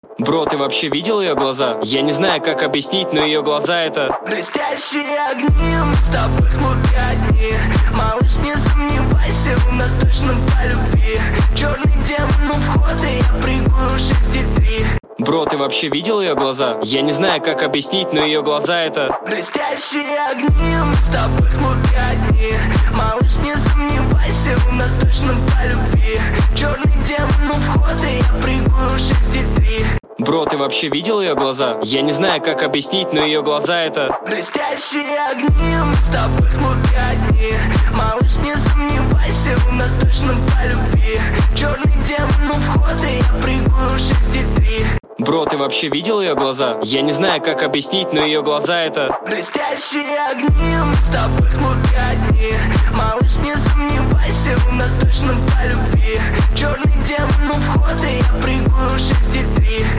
Бро, ты вообще видел ее глаза? Я не знаю, как объяснить, но ее глаза это... Блестящие огни, мы с тобой в клубе одни. Малыш, не сомневайся, у нас точно по любви. Черный демон у входа, я прыгаю в 6,3. Бро, ты вообще видел ее глаза? Я не знаю, как объяснить, но ее глаза это... Блестящие огни, мы с тобой в клубе одни. Малыш, не сомневайся, у нас точно по любви. Черный демон у входа, я прыгаю в 6,3. Бро, ты вообще видел ее глаза? Я не знаю, как объяснить, но ее глаза это... Блестящие огни, мы с тобой в клубе одни. Малыш, не сомневайся, у нас точно по любви. Черный демон у входа, я прыгаю в 6,3. Бро, ты вообще видел ее глаза? Я не знаю, как объяснить, но ее глаза это... Блестящие огни, мы с тобой в клубе одни. Малыш, не сомневайся, у нас точно по любви. Черный демон у входа, я прыгаю в 6,3.